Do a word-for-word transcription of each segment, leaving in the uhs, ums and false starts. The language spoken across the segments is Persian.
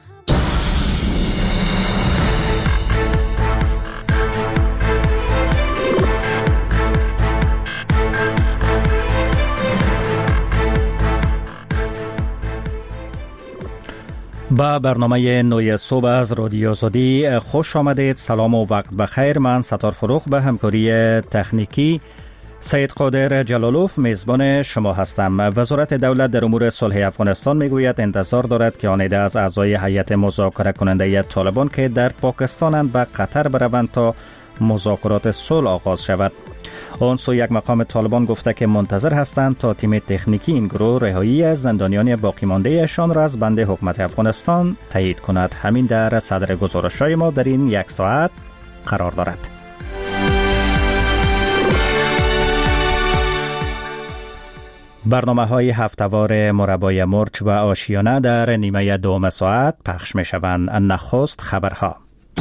با برنامه نوی صبح از رادیو آزادی خوش آمدید. سلام و وقت بخیر. من ستار فروغ به همکاری تکنیکی سید قادر جلالوف میزبان شما هستم. وزارت دولت در امور صلح افغانستان میگوید انتظار دارد که آن عده از اعضای هیئت مذاکره کننده طالبان که در پاکستانند به قطر بروند تا مذاکرات صلح آغاز شود. آن سو یک مقام طالبان گفته که منتظر هستند تا تیم تکنیکی این گروه رهایی از زندانیان باقی مانده شان را از بند حکومت افغانستان تایید کند. همین در صدر گزارش‌های ما در این یک ساعت قرار دارد. برنامه‌های هفته‌وار مربای مرچ و آشیانه در نیمه دوم ساعت پخش می‌شوند. نخست خبرها.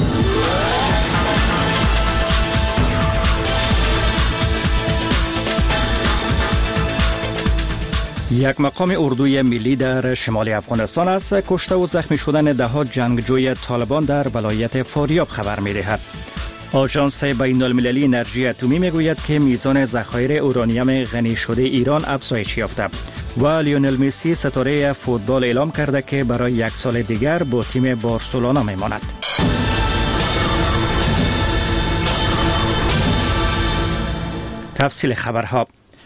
یک مقام اردوی ملی در شمال افغانستان از کشته و زخمی شدن ده‌ها جنگجوی طالبان در ولایت فاریاب خبر می‌دهد. آژانس بین‌المللی انرژی اتمی میگوید که میزان ذخایر اورانیوم غنی شده ایران افزایش یافته و لیونل مسی ستاره فوتبال اعلام کرده که برای یک سال دیگر با تیم بارسلونا میماند. تفصیل خبرها.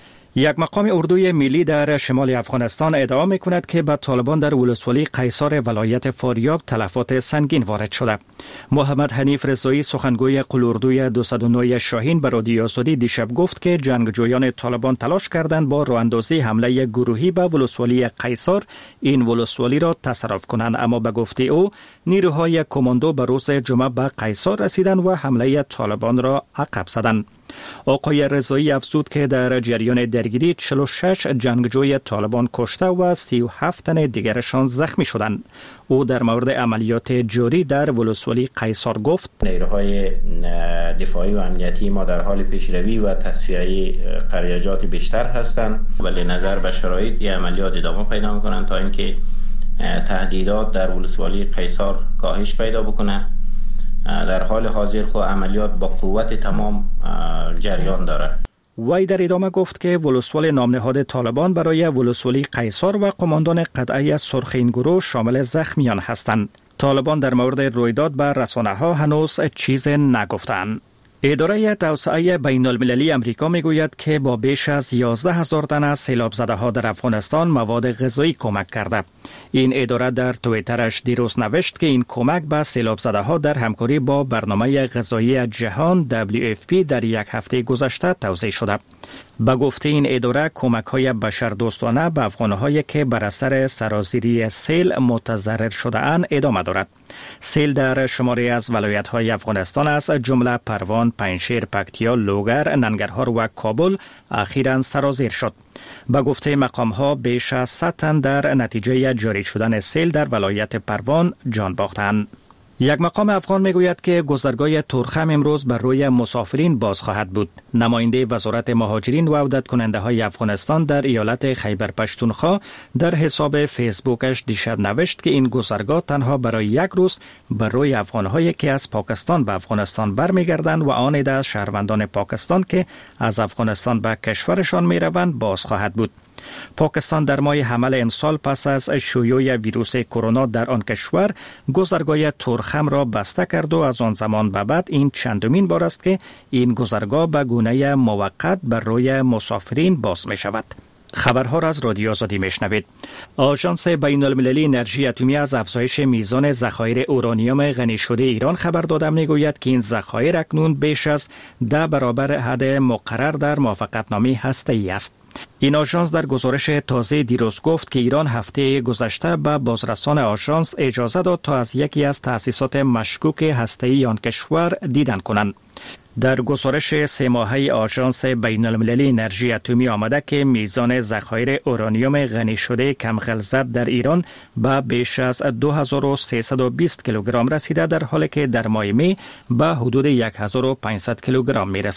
یک مقام اردوی ملی در شمال افغانستان ادعا می کند که به طالبان در ولسوالی قیصار ولایت فاریاب تلفات سنگین وارد شده. محمد حنیف رضایی سخنگوی قلوردوی دویست و نه شاهین به رادیو آزادی دیشب گفت که جنگجویان طالبان تلاش کردند با راه‌اندازی حمله گروهی به ولسوالی قیصار این ولسوالی را تصرف کنند، اما به گفته او نیروهای کماندو به روز جمعه به قیصار رسیدند و حمله طالبان را عقب زدند. آقای رضایی افزود که در جریان درگیری چهل و شش جنگجوی طالبان کشته و سی و هفت تن دیگرشان زخمی شدند. او در مورد عملیات جاری در ولسوالی قیصار گفت: نیروهای دفاعی و امنیتی ما در حال پیشروی و تصفیه قریجات بیشتر هستند، ولی نظر به شرایط این عملیات ادامه پیدا می‌کنند تا اینکه تهدیدات در ولسوالی قیصار کاهش پیدا بکنه. در حال حاضر خود عملیات با قوت تمام جریان دارد. وی در ادامه گفت که ولسوال نامنهاد طالبان برای ولسوالی قیصار و قماندان قطعه سرخ این گروه شامل زخمیان هستند. طالبان در مورد رویداد به رسانه‌ها هنوز چیز نگفتند. اداره توسعه بین المللی امریکا میگوید که با بیش از یازده هزار تن از سیلاب زده ها در افغانستان مواد غذایی کمک کرده. این اداره در توییترش دیروز نوشت که این کمک به سیلاب زده ها در همکاری با برنامه غذایی جهان دبلیو اف پی در یک هفته گذشته توزیع شده. به گفته این اداره کمک های بشردوستانه به افغانهایی که بر اثر سرازیری سیل متضرر شده اند ادامه دارد. سیل در شماری از ولایت های افغانستان از جمله پروان، پنجشیر، پکتیا، لوگر، ننگرهار و کابل اخیراً سرازیر شد. به گفته مقام ها بیش از صد تن در نتیجه جاری شدن سیل در ولایت پروان جان باختند. یک مقام افغان میگوید که گذرگاه تورخم امروز بر روی مسافرین باز خواهد بود. نماینده وزارت مهاجرین و عودت کننده های افغانستان در ایالت خیبر پشتونخوا در حساب فیسبوکش دیشب نوشت که این گذرگاه تنها برای یک روز بر روی افغانهایی که از پاکستان به افغانستان برمیگردند و آن عده از شهروندان پاکستان که از افغانستان به کشورشان میروند باز خواهد بود. پاکستان در ماه حمل امسال پس از شیوع ویروس کرونا در آن کشور گذرگاه تورخم را بسته کرد و از آن زمان به بعد این چندمین بار است که این گذرگاه به گونه موقت بر روی مسافرین باز می شود. خبرها را از رادیو آزادی میشنوید. آژانس بین‌المللی انرژی اتمی از افزایش میزان ذخایر اورانیوم غنی شده ایران خبر داده میگوید که این ذخایر اکنون بیش از ده برابر حد مقرر در موافقتنامه هسته‌ای است. این آژانس در گزارش تازه دیروز گفت که ایران هفته گذشته به بازرسان آژانس اجازه داد تا از یکی از تأسیسات مشکوک هسته‌ای آن کشور دیدن کنند. در گزارش سه ماهه آژانس بین‌المللی انرژی اتمی آمده که میزان ذخایر اورانیوم غنی شده کم غلظت در ایران به بیش از دو هزار و سیصد و بیست کیلوگرم رسیده، در حالی که در ماه می به حدود یک هزار و پانصد کیلوگرم می رسید.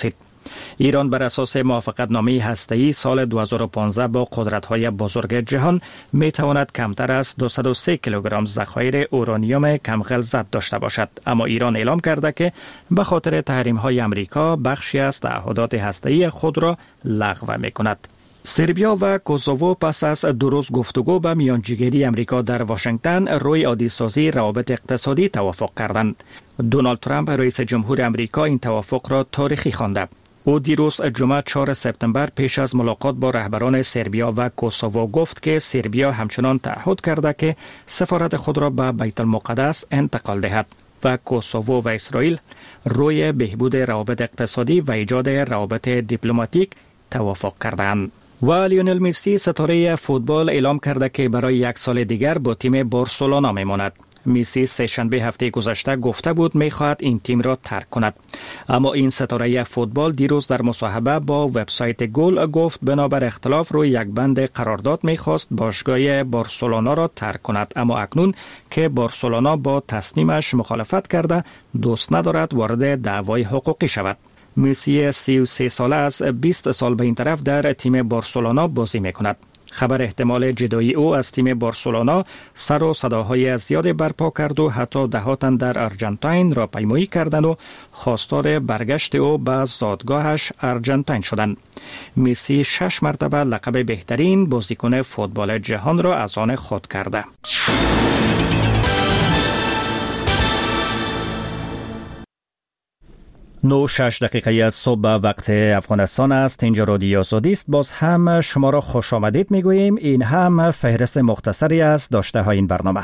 ایران بر اساس موافقتنامه هسته‌ای سال دو هزار و پانزده با قدرت‌های بزرگ جهان می‌تواند کمتر از دویست و سه کیلوگرم ذخایر اورانیوم کم غلظت داشته باشد، اما ایران اعلام کرده که به خاطر تحریم‌های آمریکا بخشی از تعهدات هسته‌ای خود را لغو می‌کند. سربیا و کوسوو پس از دو روز گفتگو به میانجیگری امریکا در واشنگتن روی عادی‌سازی روابط اقتصادی توافق کردند. دونالد ترامپ رئیس جمهور امریکا این توافق را تاریخی خوانده. او دیروز جمعه چهارم سپتامبر پیش از ملاقات با رهبران سربیا و کوسوو گفت که سربیا همچنان تعهد کرده که سفارت خود را به بیت المقدس انتقال دهد و کوسوو و اسرائیل روی بهبود روابط اقتصادی و ایجاد روابط دیپلماتیک توافق کردند. و لیونل مسی ستاره فوتبال اعلام کرده که برای یک سال دیگر با تیم بارسلونا میماند. مسی سه شنبه هفته گذشته گفته بود میخواهد این تیم را ترک کند، اما این ستاره فوتبال دیروز در مصاحبه با وبسایت گل گفت بنابر اختلاف روی یک بند قرارداد میخواست باشگاه بارسلونا را ترک کند، اما اکنون که بارسلونا با تصمیمش مخالفت کرده دوست ندارد وارد دعوای حقوقی شود. مسی سی و سه ساله از بیست سال به این طرف در تیم بارسلونا بازی میکند. خبر احتمال جدایی او از تیم بارسلونا سر و صداهای زیاد برپا کرد و حتی ده تن در آرژانتین را پیمایی کردند و خواستار برگشت او به زادگاهش آرژانتین شدند. مسی شش مرتبه لقب بهترین بازیکن فوتبال جهان را از آن خود کرده. نو شش دقیقه از صبح وقت افغانستان است. اینجا رادیو آزادی است. باز هم شما را خوش آمدید میگوییم. این هم فهرست مختصری از داشته های این برنامه.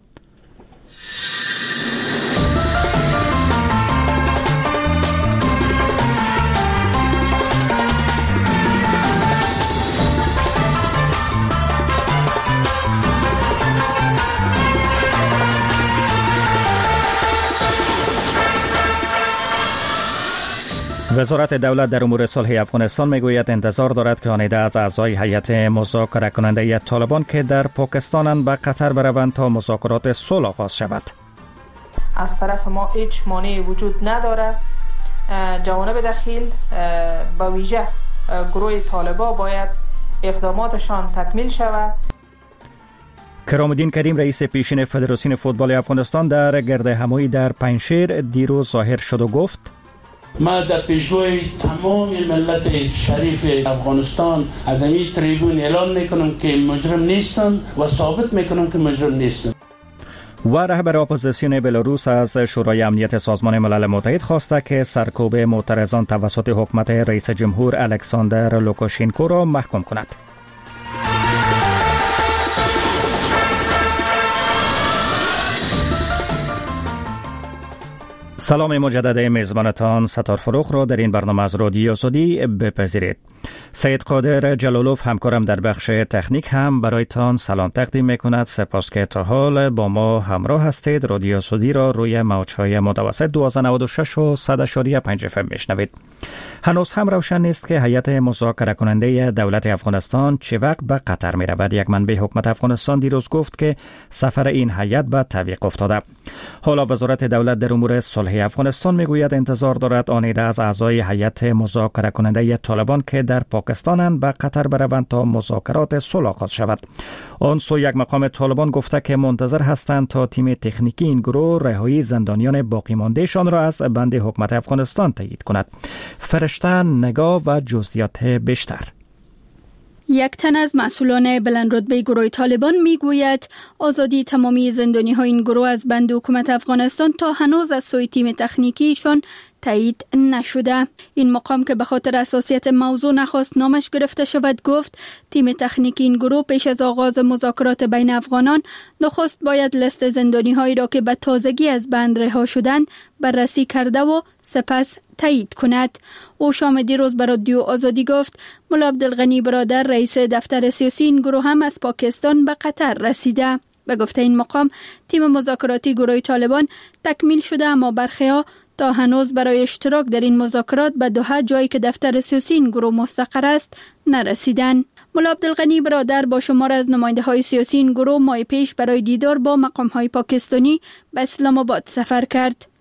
وزارت دولت در امور صلح افغانستان میگوید انتظار دارد که آن عده از اعضای هیئت مذاکره کننده طالبان که در پاکستانند به قطر بروند تا مذاکرات صلح آغاز شود. از طرف ما هیچ مانعی وجود ندارد. جوانب دخیل به ویژه گروه طالبان باید اقداماتشان تکمیل شود. کرام الدین کریم رئیس پیشین فدراسیون فوتبال افغانستان در گرد همایی در پنجشیر دیروز ظاهر شد و گفت: ما در پیشگوی تمام ملت شریف افغانستان از این تریبون اعلام میکنم که مجرم نیستم و ثابت میکنم که مجرم نیستم. و رهبر اپوزیسیون بلاروس از شورای امنیت سازمان ملل متحد خواسته که سرکوب معترضان توسط حکومت رئیس جمهور الکساندر لوکاشنکو را محکوم کند. سلام مجدد میزبانتان ستار فروخ را در این برنامه از رادیو آزادی بپذیرید. سید قادر جلالوف همکارم در بخش تکنیک هم برایتان سلام تقدیم میکند. سپاس که تا حال با ما همراه هستید. رادیو آزادی را روی موج‌های متوسط دویست و نود و شش و صد و پنج اف ام میشنوید. هنوز هم روشن نیست که هیئت مذاکره کننده دولت افغانستان چه وقت به قطر می رود. یک منبع حکومت افغانستان دیروز گفت که سفر این هیئت به تعویق افتاده. حالا وزارت دولت در امور صلح افغانستان میگوید انتظار دارد آن عده از اعضای هیئت مذاکره کننده طالبان که در پاکستانند به قطر بروند تا مذاکرات صلح آغاز شود. آن سو یک مقام طالبان گفته که منتظر هستند تا تیم تکنیکی این گروه رهایی زندانیان باقی ماندهشان را از بند حکومت افغانستان تایید کند. فرشته نگاه و جزئیات بیشتر. یک تن از مسئولان بلند رتبه گروه طالبان میگوید آزادی تمامی زندانی های این گروه از بند حکومت افغانستان تا هنوز از سوی تیم تکنیکیشان تایید نشده. این مقام که به خاطر حساسیت موضوع نخواست نامش گرفته شود گفت تیم تکنیکی این گروه پیش از آغاز مذاکرات بین افغانان نخست باید لیست زندانی هایی را که به تازگی از بند رها شدند بررسی کرده و سپس تایید کند. او شام دیروز به رادیو آزادی گفت ملا عبدالغنی برادر رئیس دفتر سیاسی این گروه هم از پاکستان به قطر رسیده. به گفته این مقام تیم مذاکراتی گروه طالبان تکمیل شده، اما برخی ها تا هنوز برای اشتراک در این مذاکرات به دوحه، جایی که دفتر سیاسی این گروه مستقر است، نرسیدند. ملا عبدالغنی برادر با شمار از نماینده های سیاسی این گروه ماه پیش برای دیدار با مقام های پاکستانی به اسلام آباد سفر کرد.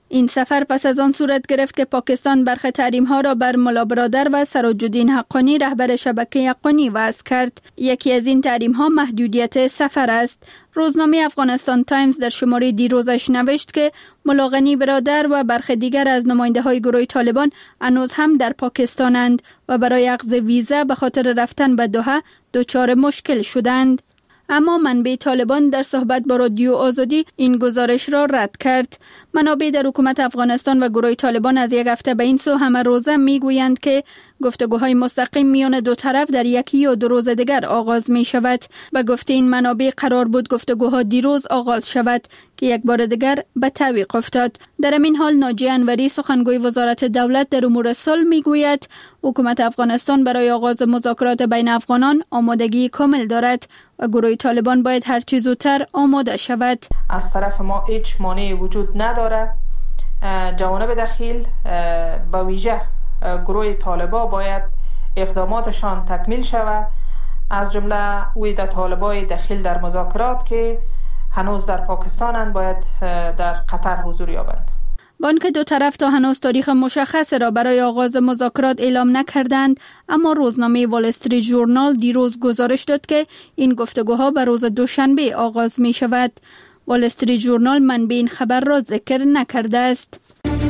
این سفر پس از آن صورت گرفت که پاکستان برخی تحریم‌ها را بر ملا برادر و سراج‌الدین حقانی رهبر شبکه حقانی وضع کرد. یکی از این تحریم‌ها محدودیت سفر است. روزنامه افغانستان تایمز در شماره دیروزش نوشت که ملا غنی برادر و برخی دیگر از نماینده‌های گروه طالبان هنوز هم در پاکستانند و برای اخذ ویزا به خاطر رفتن به دوحه دچار مشکل شدند. اما منبع طالبان در صحبت با رادیو آزادی این گزارش را رد کرد. منابع در حکومت افغانستان و گروه طالبان از یک هفته به این سو همه روزه میگویند که گفتگوهای مستقیم میان دو طرف در یکی یا دو روز دیگر آغاز می شود. به گفته این منابع قرار بود گفتگوها دیروز آغاز شود که یک بار دیگر به تعویق افتاد. در این حال ناجی انوری سخنگوی وزارت دولت در امور صلح میگوید حکومت افغانستان برای آغاز مذاکرات بین افغانان آمادگی کامل دارد و گروه طالبان باید هر چه زودتر آماده شود. از طرف ما هیچ مانعی وجود نداره. جوانب دخیل به ویژه گروه طالبا باید اقداماتشان تکمیل شود، از جمله ویده طالبای دخیل در مذاکرات که هنوز در پاکستانند باید در قطر حضور یابند. بانک دو طرف تا هنوز تاریخ مشخص را برای آغاز مذاکرات اعلام نکردند، اما روزنامه وال استریت ژورنال دیروز گزارش داد که این گفتگوها به روز دوشنبه آغاز می شود. وال استریت ژورنال منبع این خبر را ذکر نکرده است.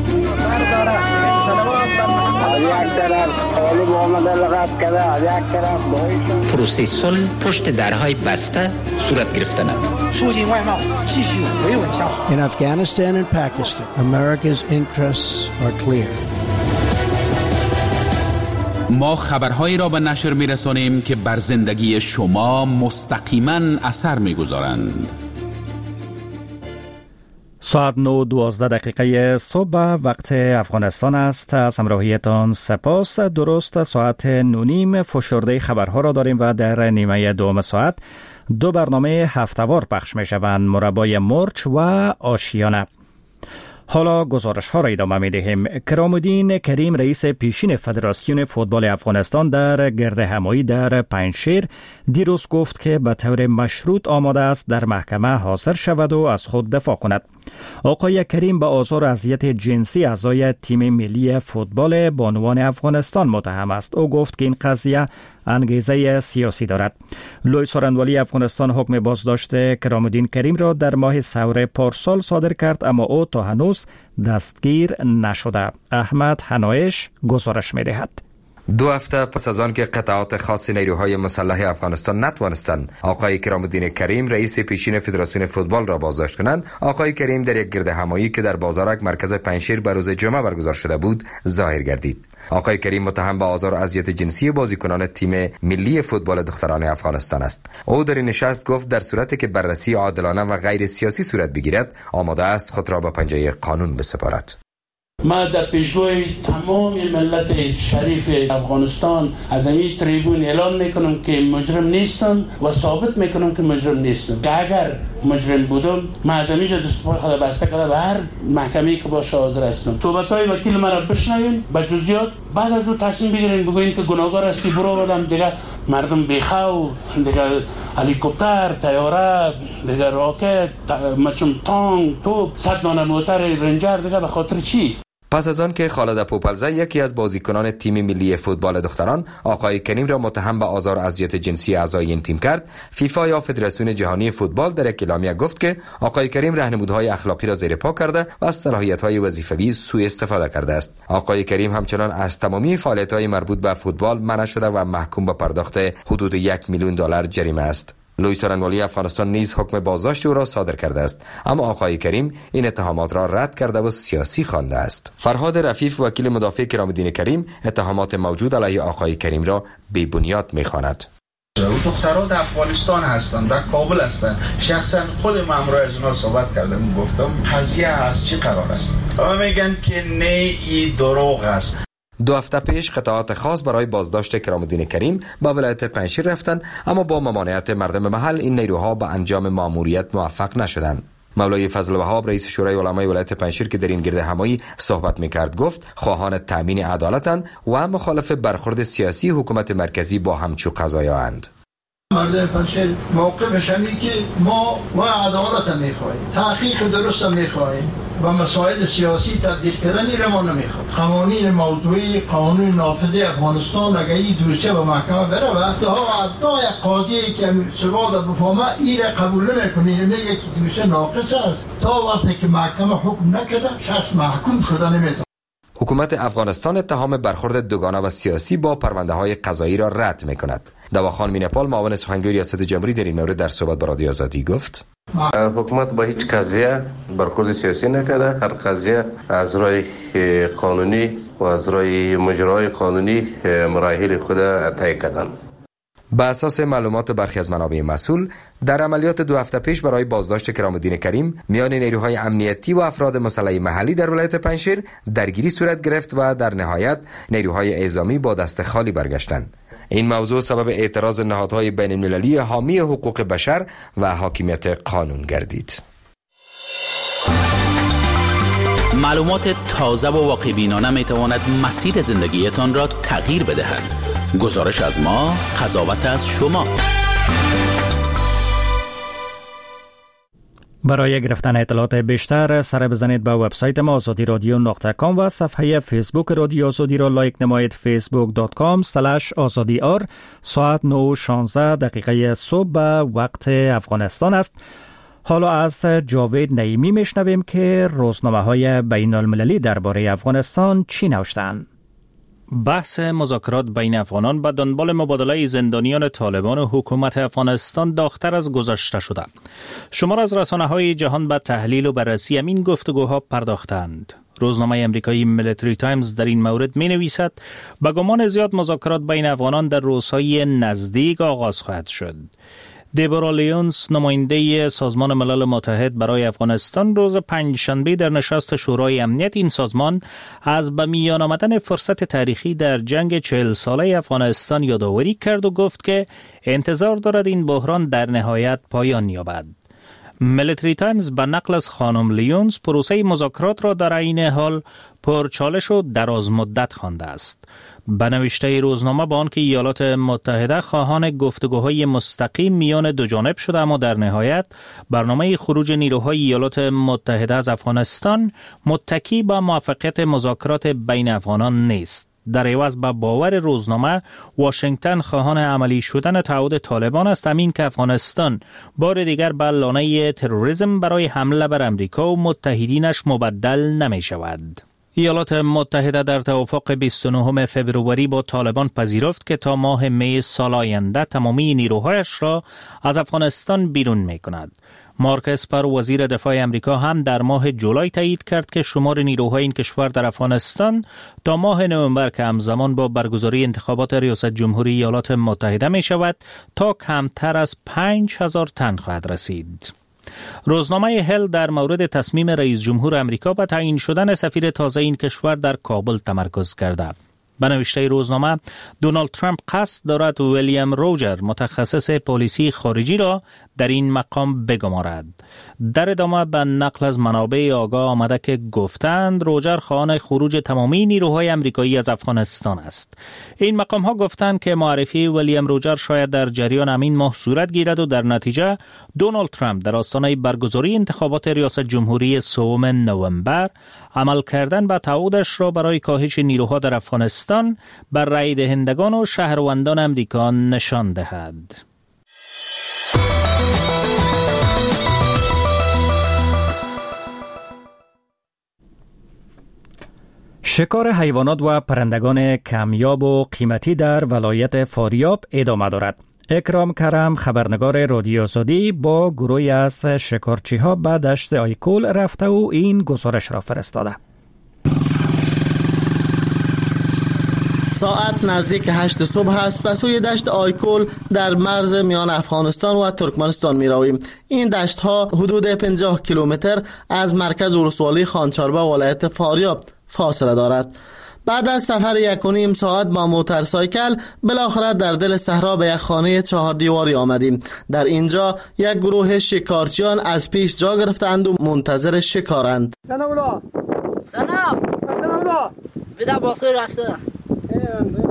پروسه صلح پشت درهای بسته صورت گرفتند. In Afghanistan and Pakistan, America's interests are clear. ما خبرهایی را به نشر می‌رسانیم که بر زندگی شما مستقیما اثر می‌گذارند. ساعت نه دوازده دقیقه صبح وقت افغانستان است. از همراهیتان سپاس. درست ساعت نونیم فشرده خبرها را داریم و در نیمه دوم ساعت دو برنامه هفته‌وار پخش می شوند: مربای مرچ و آشیانه. حالا گزارش ها را ادامه می دهیم. کرام‌الدین کریم رئیس پیشین فدراسیون فوتبال افغانستان در گرد همایی در پنجشیر دیروز گفت که به طور مشروط آماده است در محکمه حاضر شود و از خود دفاع کند. آقای کریم به آزار و اذیت جنسی اعضای تیم ملی فوتبال بانوان افغانستان متهم است. او گفت که این قضیه انگیزه سیاسی دارد. لوی سارنوالی افغانستان حکم بازداشت کرام‌الدین کریم را در ماه سور پارسال صادر کرد، اما او تا هنوز دستگیر نشده. احمد حنایش گزارش می دهد. دو هفته پس از آن که قطعات خاص نیروهای مسلح افغانستان نتوانستند آقای کرام‌الدین کریم رئیس پیشین فدراسیون فوتبال را بازداشت کنند، آقای کریم در یک گرد همایی که در بازارک مرکز پنجشیر به روز جمعه برگزار شده بود ظاهر گردید. آقای کریم متهم به آزار و اذیت جنسی بازیکنان تیم ملی فوتبال دختران افغانستان است. او در این نشست گفت در صورتی که بررسی عادلانه و غیر سیاسی صورت بگیرد آماده است خود را به پنجه قانون بسپارد. ما در پیشگوی تمام ملت شریف افغانستان از این تریبون اعلام میکنم که مجرم نیستم و ثابت میکنم که مجرم نیستم. که اگر مجرم بودم ما از اینجا دستپای خود بسته کرده و هر محکمه‌ای که باشه حاضر هستم. صحبت‌های وکیل مرا بشنوین با جزئیات، بعد از اون تصمیم بگیرین بگوین که گناهکار هستی برو بدم دیگه مردم بیخو دیگه هلیکوپتر، طیاره، دیگه راکت، مچم تانک، توپ، صد دانه موتر رنجر دیگه به خاطر چی؟ پس از آن که خالد پوپلزه یکی از بازیکنان تیم ملی فوتبال دختران آقای کریم را متهم به آزار و اذیت جنسی اعضای این تیم کرد، فیفا یا فدراسیون جهانی فوتبال در یک اعلامیه گفت که آقای کریم راهنمودهای اخلاقی را زیر پا کرده و از صلاحیت‌های وظیفوی سوء استفاده کرده است. آقای کریم همچنان از تمامی فعالیت‌های مربوط به فوتبال منع شده و محکوم به پرداخت حدود یک میلیون دلار جریمه است. لوی سارنوالی افغانستان نیز حکم بازداشت او را صادر کرده است، اما آقای کریم این اتهامات را رد کرده و سیاسی خوانده است. فرهاد رفیف وکیل مدافع کرام‌الدین کریم اتهامات موجود علیه آقای کریم را بی بنیاد می‌خواند. دخترها در افغانستان هستند، در کابل هستند. شخصا خود مامورای از اونها صحبت کردم، گفتم قضیه از چی قرار است و میگن که نه ای دروغ است. دو هفته پیش قطعات خاص برای بازداشت کرام‌الدین کریم به ولایت پنجشیر رفتند، اما با ممانعت مردم محل این نیروها به انجام مأموریت موفق نشدند. مولای فضل وهاب رئیس شورای علمای ولایت پنجشیر که در این گرد همایی صحبت میکرد گفت خواهان تامین عدالتند و مخالف برخورد سیاسی حکومت مرکزی با همچو قضایااند. مردم پنجشیر موقفش اینه که ما ما عدالت میخواهیم، تحقیق درست میخواهیم و مسائل سیاسی تبدیل کردن این ما نمیخواد. قوانین موضوعی، قانون نافذ افغانستان اگر این دوسیه به محکمه بره و تا ادعای قاضی که سواد بفهمه این قبول نمیکنه، میگه که دوسیه ناقص است. تا وقتی که محکمه حکم نکرده شخص محکوم شده نمیتونه. حکومت افغانستان اتهام برخورد دوگانه و سیاسی با پرونده های قضایی را رد می کند. دواخان مینپال معاون سخنگوی ریاست جمهوری در این مورد در صحبت با رادیو آزادی گفت: حکومت با هیچ قضیه برخورد سیاسی نکرده. هر قضیه از راه قانونی و از راه مجرای قانونی مراحل خود طی کردن. به اساس معلومات برخی از منابع مسئول، در عملیات دو هفته پیش برای بازداشت کرام الدین کریم میان نیروهای امنیتی و افراد مسلح محلی در ولایت پنجشیر درگیری صورت گرفت و در نهایت نیروهای اعزامی با دست خالی برگشتند. این موضوع سبب اعتراض نهادهای بین المللی حامی حقوق بشر و حاکمیت قانون گردید. معلومات تازه و واقع بینانه می تواند مسیر زندگیتان را تغییر بدهد. گزارش از ما، قضاوت از شما. برای گرفتن اطلاعات بیشتر سر بزنید به وبسایت ما آزادی رادیو نقطه کام و صفحه فیسبوک رادیو آزادی را لایک نمایید. فیسبوک دات کام اسلش آزادی آر. ساعت نه و شانزده دقیقه صبح به وقت افغانستان است. حالا از جاوید نعیمی میشنویم که روزنامه های بین المللی درباره افغانستان چی نوشتند. بحث مذاکرات بین افغانان به دنبال مبادله زندانیان طالبان و حکومت افغانستان داغ‌تر از گذشته شده. شمار از رسانه‌های جهان به تحلیل و بررسی همین گفتگوها پرداختند. روزنامه امریکایی میلیتری تایمز در این مورد می نویسد: به گمان زیاد مذاکرات بین افغانان در روزهای نزدیک آغاز خواهد شد. دیبورا لیونز، نماینده سازمان ملل متحد برای افغانستان، روز پنجشنبه در نشست شورای امنیت این سازمان از به میان آمدن فرصت تاریخی در جنگ چهل ساله افغانستان یادآوری کرد و گفت که انتظار دارد این بحران در نهایت پایان یابد. میلیتری تایمز به نقل از خانم لیونز پروسه مذاکرات را در عین حال پرچالش و دراز مدت خوانده است. به نوشته روزنامه با آنکه ایالات متحده خواهان گفتگوهای مستقیم میان دو جانب شده، اما در نهایت برنامه خروج نیروهای ایالات متحده از افغانستان متکی به موفقیت مذاکرات بین افغانان نیست. در عوض به باور روزنامه، واشنگتن خواهان عملی شدن تعهد طالبان است، همین که افغانستان بار دیگر به لانه تروریسم برای حمله بر امریکا و متحدینش مبدل نمی شود. ایالات متحده در توافق بیست و نهم فوریه با طالبان پذیرفت که تا ماه می سال آینده تمامی نیروهایش را از افغانستان بیرون می کند. مارک اسپر، وزیر دفاع امریکا، هم در ماه جولای تایید کرد که شمار نیروهای این کشور در افغانستان تا ماه نوامبر که همزمان با برگزاری انتخابات ریاست جمهوری ایالات متحده می شود تا کمتر از پنج هزار تن خواهد رسید. روزنامه هل در مورد تصمیم رئیس جمهور امریکا به تعیین شدن سفیر تازه این کشور در کابل تمرکز کرده. به نوشته روزنامه، دونالد ترامپ قصد دارد ویلیام روجر، متخصص پالیسی خارجی را در این مقام بگمارد. در ادامه به نقل از منابع آگاه آمده که گفتند روجر خواهان خروج تمامی نیروهای امریکایی از افغانستان است. این مقام ها گفتند که معرفی ویلیام روجر شاید در جریان همین ماه صورت گیرد و در نتیجه دونالد ترامپ در آستانه برگزاری انتخابات ریاست جمهوری سوم نوامبر عمل کردن به تعهدش را برای کاهش نیروها در افغانستان بر رای دهندگان و شهروندان امریکا نشان دهد. شکار حیوانات و پرندگان کمیاب و قیمتی در ولایت فاریاب ادامه دارد. اکرام کرم، خبرنگار رادیو آزادی، با گروهی از شکارچی ها به دشت آیکول رفته و این گزارش را فرستاده. ساعت نزدیک هشت صبح است و سوی دشت آیکول در مرز میان افغانستان و ترکمنستان می رویم. این دشت ها حدود پنجاه کیلومتر از مرکز ولسوالی خانچاربه ولایت فاریاب فاصله دارد. بعد از سفر یک و نیم ساعت با موتورسایکل بالاخره در دل صحرا به یک خانه چهار دیواری آمدیم. در اینجا یک گروه شکارچیان از پیش جا گرفتند و منتظر شکارند. سلام اولا سلام سلام اولا بدا باخیر رفته.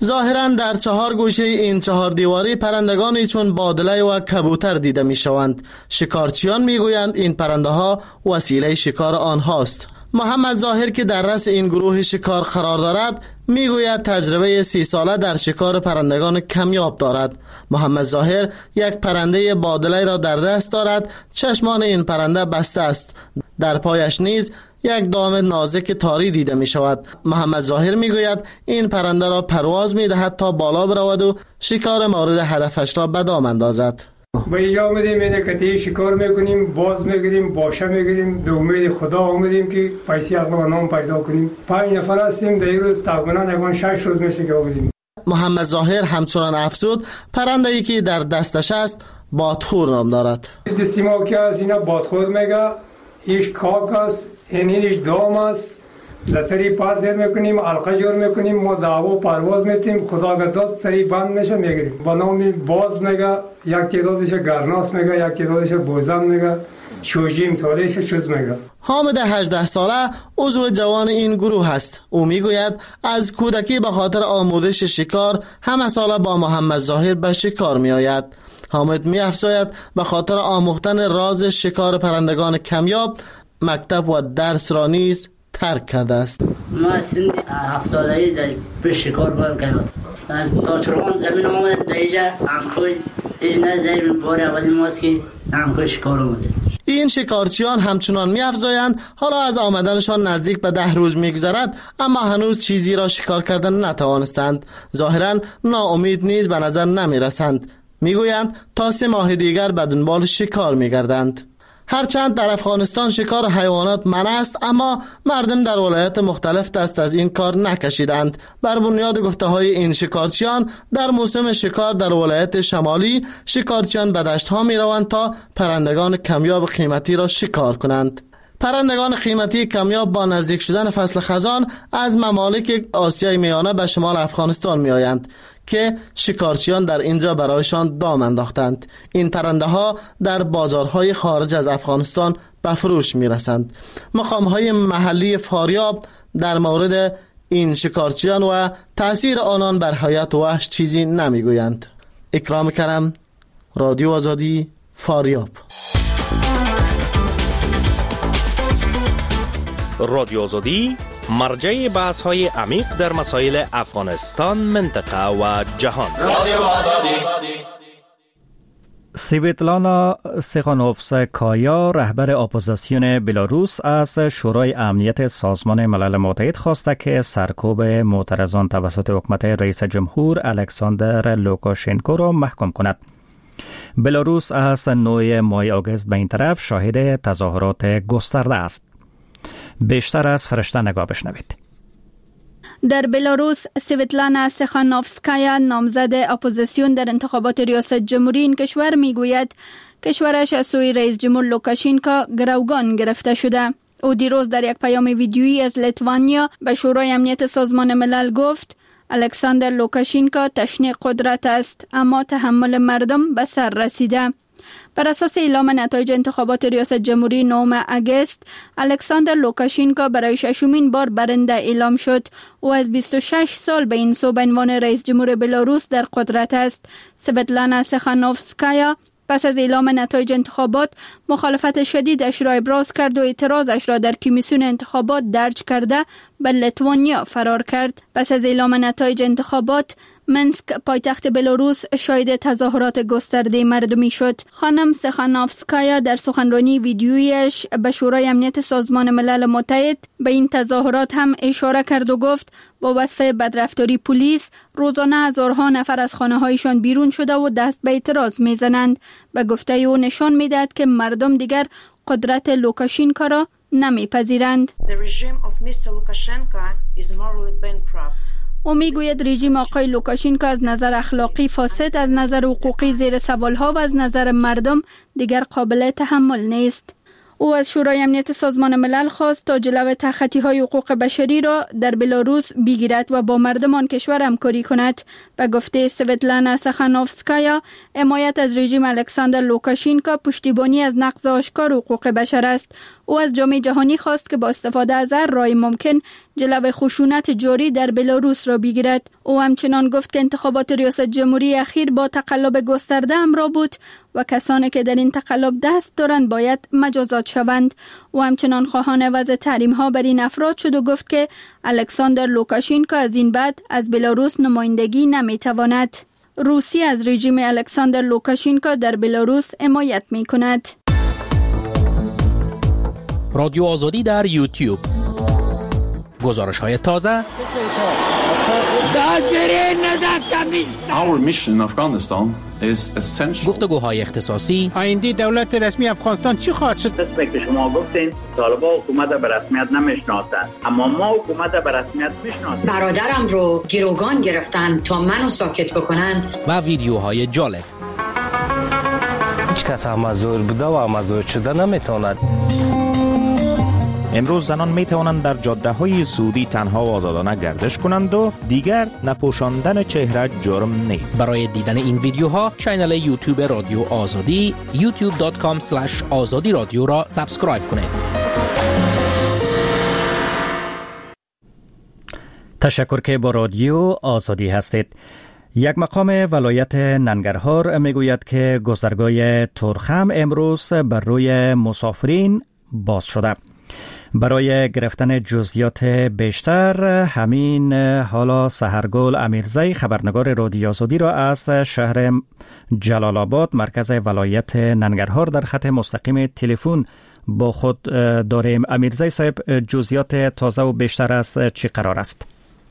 ظاهراً در چهار گوشه این چهار دیواری پرندگانی چون بادله و کبوتر دیده می شوند. شکارچیان می گویند این پرنده ها وسیله شکار آنهاست. محمد ظاهر که در رأس این گروه شکار قرار دارد می گوید تجربه سی ساله در شکار پرندگان کمیاب دارد. محمد ظاهر یک پرنده بادله را در دست دارد. چشمان این پرنده بسته است. در پایش نیز یک دام نازک تاری دیده می شود. محمد ظاهر می گوید این پرنده را پرواز می دهد تا بالا برود و شکار مورد هدفش را به دام اندازد. با اینجا آمدیم اینه کتی شکار میکنیم، باز میگیریم، باشه میگیریم. به امید خدا آمدیم که پیسی اقلا و نام پیدا کنیم. پنج نفر هستیم. در این روز تقریبا یکان شش روز میشه که آمدیم. محمد ظاهر همچنان افزود پرنده‌ای که در دستش است بادخور نام دارد. دستی ما که از اینا بادخور میگه، ایش کاک است، این اینش دام است. لسری پار دیر میکنیم، علقه جور میکنیم، ما دعوا پرواز میتیم. خدا گداد سری بند میشه میگیریم. با نامی باز میگه، یک تعدادش گرناس میگه، یک تعدادش بوزن میگه، شوجیم سالش شوز میگه. حامد هجده ساله عضو جوان این گروه است. او میگوید از کودکی به خاطر آموزش شکار همه ساله با محمد ظاهر به شکار میآید. حامد میافزاید به خاطر آموختن راز شکار پرندگان کمیاب مکتب و درس را نیز ترک کرده است. ما سن هفت ساله‌ای در پیش شکار باید کرد. از تا چرخان زمین آمد دیجا همخوی اجنه زیر بار اولی ماست که همخوی شکار آمده. این شکارچیان همچنان می‌افزایند حالا از آمدنشان نزدیک به ده روز می‌گذرد اما هنوز چیزی را شکار کردن نتوانستند. ظاهراً ناامید نیز به نظر نمی‌رسند. می‌گویند تا سه ماه دیگر به دنبال شکار می‌گردند. هرچند در افغانستان شکار حیوانات منع است اما مردم در ولایات مختلف دست از این کار نکشیدند. بر بنیاد گفته های این شکارچیان در موسم شکار در ولایت شمالی شکارچیان به دشت ها می روند تا پرندگان کمیاب قیمتی را شکار کنند. پرندگان قیمتی کمیاب با نزدیک شدن فصل خزان از ممالک آسیای میانه به شمال افغانستان می آیند که شکارچیان در اینجا برایشان دام انداختند. این پرنده ها در بازارهای خارج از افغانستان به فروش می رسند. مقامهای محلی فاریاب در مورد این شکارچیان و تأثیر آنان بر حیات وحش چیزی نمی گویند. اکرام کرم، رادیو آزادی، فاریاب. رادیو آزادی مرجع بحث های عمیق در مسائل افغانستان، منطقه و جهان. رادیو آزادی. سویتلانا سیخانوفسکایا رهبر اپوزیسیون بلاروس از شورای امنیت سازمان ملل متحد خواسته که سرکوب معترضان توسط حکومت رئیس جمهور الکساندر لوکاشنکو را محکوم کند. بلاروس از نوع ماه آگوست به این طرف شاهد تظاهرات گسترده است. بیشتر از فرشته نگاه بشنوید. در بلاروس سویتلانا سیخانوفسکایا نامزد اپوزیسیون در انتخابات ریاست جمهوری این کشور میگوید کشورش از سوی رئیس جمهور لوکاشنکو گروگان گرفته شده. او دیروز در یک پیام ویدیویی از لیتوانیا به شورای امنیت سازمان ملل گفت الکساندر لوکاشنکو تشنه قدرت است اما تحمل مردم به سر رسیده. بر اساس اعلام نتایج انتخابات ریاست جمهوری نهم آگوست، الکساندر لوکاشنکو برای ششمین بار برنده اعلام شد. او از بیست و شش سال به این سو به عنوان رئیس جمهور بلاروس در قدرت است. سویتلانا سیخانوفسکایا پس از اعلام نتایج انتخابات مخالفت شدیدش را ابراز کرد و اعتراضش را در کمیسیون انتخابات درج کرده به لیتوانیا فرار کرد. پس از اعلام نتایج انتخابات منسک پایتخت بلاروس شاهد تظاهرات گسترده مردمی شد. خانم سیخانوفسکایا در سخنرانی ویدیویش به شورای امنیت سازمان ملل متحد به این تظاهرات هم اشاره کرد و گفت با وصف بدرفتاری پلیس روزانه هزارها نفر از خانه هایشان بیرون شده و دست به اعتراض میزنند. به گفته او نشان میدهد که مردم دیگر قدرت لوکاشنکو را نمیپذیرند. او میگوید رژیم آقای لوکاشنکو از نظر اخلاقی فاسد، از نظر حقوقی زیر سوال ها و از نظر مردم دیگر قابل تحمل نیست. او از شورای امنیت سازمان ملل خواست تا جلو تخطی‌های حقوق بشری را در بلاروس بگیرد و با مردمان کشور همکاری کند. به گفته سویتلانا سخانوفسکایا، حمایت از رژیم الکساندر لوکاشینکو پشتیبانی از نقض آشکار حقوق بشر است. او از جامعه جهانی خواست که با استفاده از هر راه ممکن جلو خشونت جاری در بلاروس را بگیرد. او همچنان گفت که انتخابات ریاست جمهوری اخیر با تقلب گسترده همراه بود و کسانی که در این تقلب دست دارند باید مجازات شوند. او همچنان خواهان وضع تحریم ها بر این افراد شد و گفت که الکساندر لوکاشینکو از این بعد از بلاروس نمایندگی نمیتواند. روسیه از رژیم الکساندر لوکاشینکو در بلاروس حمایت می کند. رادیو آزادی در یوتیوب. گزارش های تازه. Our mission in Afghanistan is essential. گفتگوهای اختصاصی. آینده دولت رسمی افغانستان چی خواهد شد؟ مثل که شما گفتین طالبان حکومت به رسمیت نمیشناسند، اما ما حکومت به رسمیت میشناسیم. برادرم رو گروگان گرفتن تا منو ساکت بکنن. و ویدیوهای جالب. هیچ کس مزور بوده و مزور شده نمیتواند. امروز زنان می توانند در جاده های سعودی تنها و آزادانه گردش کنند و دیگر نپوشاندن چهره جرم نیست. برای دیدن این ویدیوها کانال یوتیوب رادیو آزادی یوتیوب دات کام اسلش آزادی رادیو را سابسکرایب کنید. تشکر که با رادیو آزادی هستید. یک مقام ولایت ننگرهار میگوید که گذرگاه ترخم امروز بر روی مسافرین باز شده. برای گرفتن جزئیات بیشتر همین حالا سحرگل امیرزی خبرنگار رادیو آزادی را از شهر جلال آباد مرکز ولایت ننگرهار در خط مستقیم تلفن با خود داریم. امیرزی صاحب، جزئیات تازه و بیشتر از چی قرار است؟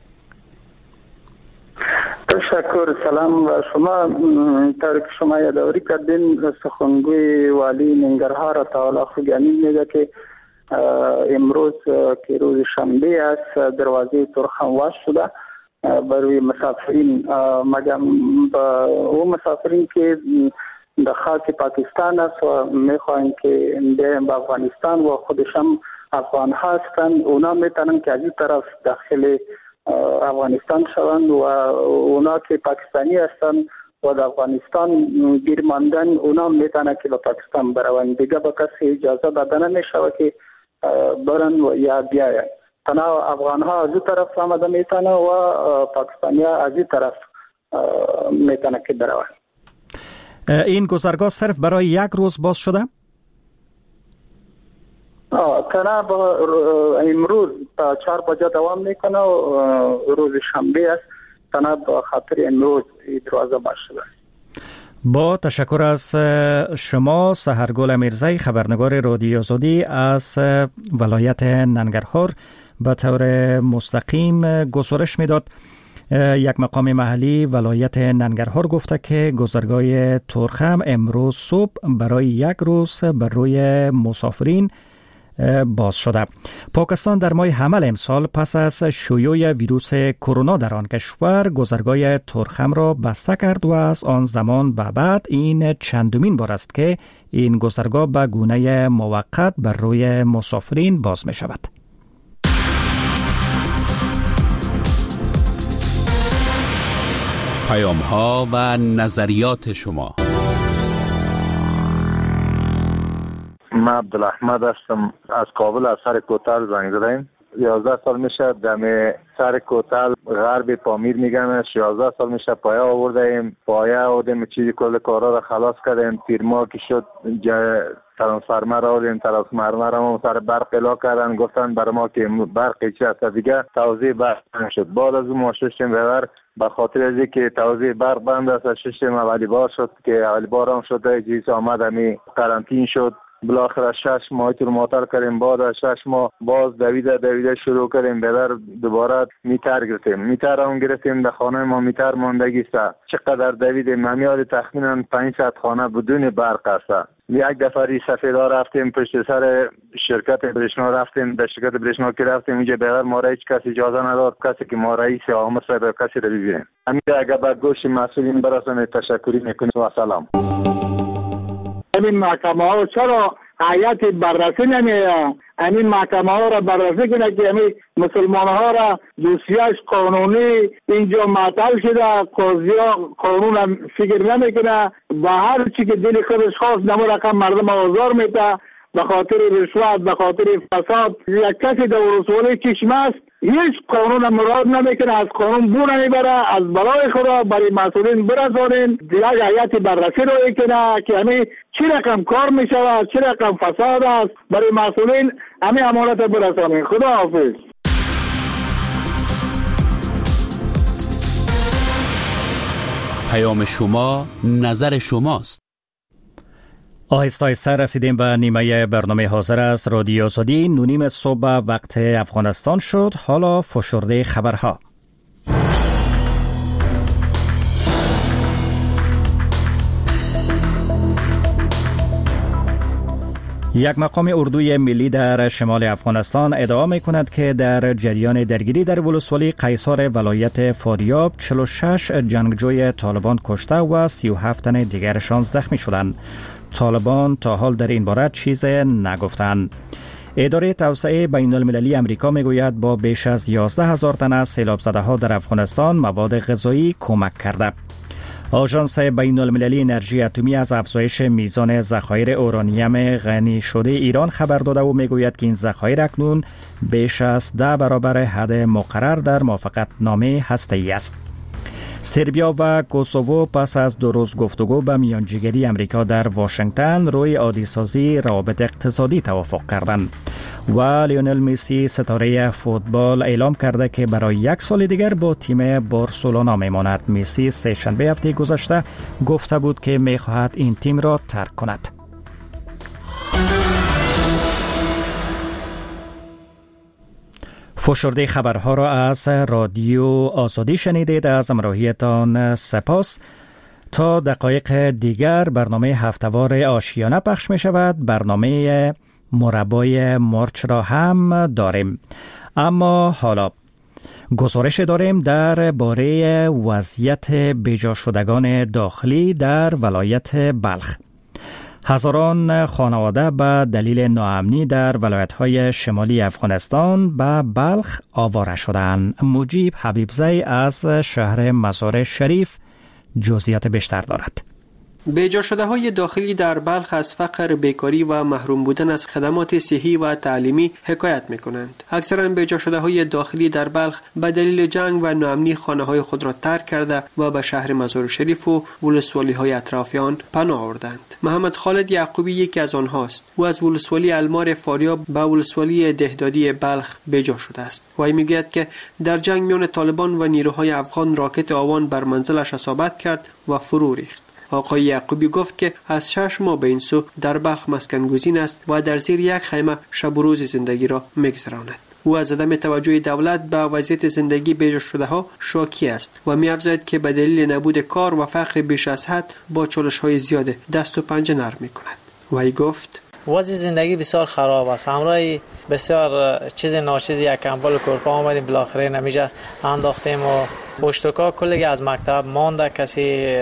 تشکر. سلام و شما. طور که شما یادآوری کردین سخنگوی والی ننگرهار تعالی خوگانی میگه که امروز که روز شنبه است دروازه ترخم واز شده برای مسافرین، مگم با او مسافرین که در خاک پاکستان است و میخواهند که بیاین به افغانستان و خودشم افغان هستند، اونا میتونن که از این طرف داخل افغانستان شوند و اونا که پاکستانی هستند و در افغانستان گیر ماندن اونا میتونن که به پاکستان بروند. دیگه به کسی اجازه داده نمیشود که برن و یا بیاین. تنها افغان ها از این طرف آمده میتونه و پاکستانی ها از این طرف میتونه که بروند. این گذرگاه صرف برای یک روز باز شده؟ تنها با امروز تا چهار بجه دوام میکنه و روز شنبه است. تنها با خاطر امروز دروازه باز شده. با تشکر از شما سحرگل امیرزی خبرنگار رادیو آزادی از ولایت ننگرهار به طور مستقیم گزارش میداد. یک مقام محلی ولایت ننگرهار گفته که گذرگاه ترخم امروز صبح برای یک روز بر روی مسافرین باز شده. پاکستان در ماه حمل امسال پس از شیوع ویروس کرونا در آن کشور گذرگاه ترخم را بسته کرد و از آن زمان به بعد این چندمین بار است که این گذرگاه به گونه موقت بر روی مسافرین باز می شود. پیام ها و نظریات شما. من عبدالاحمد هستم از کابل، از سر کوتل زنگ زدیم. یازده سال میشه دم سر کوتل غرب پامیر میگمش. یازده سال میشه پایه آوردیم، پایه آوردیم چیزی کل کارا را خلاص کردیم. تیرما که شد ترانسفرمر را آوردیم، ترانسفرمر هم سر برق الا کردن، گفتن برای ما که برق چی هست دیگه توزیع برق شد. بعد از اون ما ششتیم ببر به خاطر از اینکه توزیع برق بند است ششتیم اولی بار شد که اولی بار هم شده چیز آمد همی قرنطین شد. بالاخره شش ماه تو معطل کردیم. بعد از شش ماه باز دویده دویده شروع کردیم ببر دوباره میتر گرفتیم. میتر هم گرفتیم در خانه ما میتر ماندگی است. چقدر دویدیم همیاد تخمینا پانصد خانه بدون برق است. یک دفعه سفیدا رفتیم پشت سر شرکت برشنا رفتیم، در شرکت برشنا که رفتیم اینجا بغیر ما را هیچ کسی اجازه نداد کسی که ما رئیس عامل صاحب کسی را ببینیم. همین اگر به گوش مسئولین برسانید تشکری میکنیم و سلام. این محکمه ها چرا هیئت بررسی نمیاد همین محکمه ها را بررسی کنه که همین مسلمان ها را دوسیاش قانونی اینجا معطل شده، قاضی ها قانون هم فکر نمیکنه، با هر چی که دل خودش خواست نمو رقم مردم آزار میده به خاطر رشوت، به خاطر فساد. یک کسی در ولسوالی چشمه است هیچ قانون مراد نمیکنه، از قانون بو نمیبره، از برای خدا برای مسئولین برسانین، یک هیئت بررسی رو کنه که همین چی رقم کار میشود، چی رقم فساد است، برای مسئولین همین امانت برسانین. خدا حافظ. پیام شما، نظر شماست. آهسته آهسته رسیدیم به نیمه برنامه حاضر است. رادیو آزادی نونیم صبح وقت افغانستان شد. حالا فشرده خبرها. یک مقام اردوی ملی در شمال افغانستان ادعا می کند که در جریان درگیری در ولسوالی قیصار ولایت فاریاب چهل و شش جنگجوی طالبان کشته و سی و هفت تن دیگرشان زخمی شدند. طالبان تا حال در این باره چیز نگفتند. اداره توسعه بین المللی امریکا می گوید با بیش از یازده هزار تن از سیلاب زده ها در افغانستان مواد غذایی کمک کرده. آژانس بین المللی انرژی اتمی از افزایش میزان ذخایر اورانیم غنی شده ایران خبر داده و میگوید که این ذخایر اکنون بیش از ده برابر حد مقرر در موافقتنامه هسته‌ای است. سربیا و کوسوو پس از دو روز گفتگو به میانجیگری امریکا در واشنگتن روی عادی‌سازی روابط اقتصادی توافق کردند و لیونل مسی ستاره فوتبال اعلام کرده که برای یک سال دیگر با تیم بارسلونا میماند. مسی سه شنبه هفته گذشته گفته بود که میخواهد این تیم را ترک کند. فشرده خبرها را از رادیو آزادی شنیدید. از همراهیتان سپاس. تا دقایق دیگر برنامه هفته‌وار آشیانه پخش می شود. برنامه مربای مرچ را هم داریم. اما حالا گزارش داریم در باره وضعیت بیجا شدگان داخلی در ولایت بلخ. هزاران خانواده به دلیل ناامنی در ولایت‌های شمالی افغانستان به بلخ آواره شدند. مجیب حبیبزی از شهر مزار شریف جزئیات بیشتر دارد. بیجا شده های داخلی در بلخ از فقر، بیکاری و محروم بودن از خدمات صحی و تعلیمی حکایت می کنند. اکثرا بیجا شده های داخلی در بلخ به دلیل جنگ و ناامنی خانه های خود را ترک کرده و به شهر مزار شریف و ولسوالی های اطراف آن پناه آوردند. محمد خالد یعقوبی یکی از آنهاست. او از ولسوالی المار فاریاب به ولسوالی دهدادی بلخ بیجا شده است. وی میگوید که در جنگ میان طالبان و نیروهای افغان راکت آوان بر منزلش اصابت کرد و فرو ریخت. آقای یعقوبی گفت که از شش ماه به این سو در بلخ مسکن گزین است و در زیر یک خیمه شب و روز زندگی را میگذراند. او از عدم توجه دولت به وضعیت زندگی بیجا شده ها شاکی است و می‌افزاید که به دلیل نبود کار و فقر بیش از حد با چالش های زیاد دست و پنجه نرم می‌کند. وی گفت وضع زندگی بسیار خراب است. همراه بسیار چیز ناچیز یک انبال کورپا آمدیم، بالاخره نمیشه انداختیم و بشتکا کلی از مکتب مانده، کسی